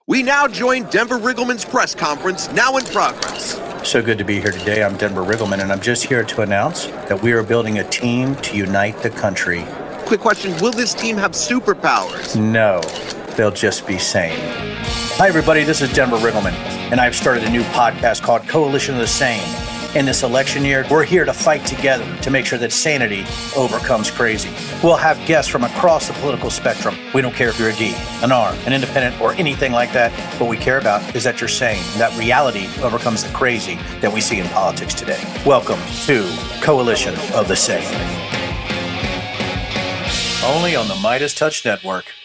We now join Denver Riggleman's press conference, now in progress. So good to be here today. I'm Denver Riggleman, and I'm just here to announce that we are building a team to unite the country. Quick question, will this team have superpowers? No, they'll just be sane. Hi, everybody. This is Denver Riggleman, and I've started a new podcast called Coalition of the Sane. In this election year, we're here to fight together to make sure that sanity overcomes crazy. We'll have guests from across the political spectrum. We don't care if you're a D, an R, an independent, or anything like that. What we care about is that you're sane, that reality overcomes the crazy that we see in politics today. Welcome to Coalition of the Sane. Only on the Midas Touch Network.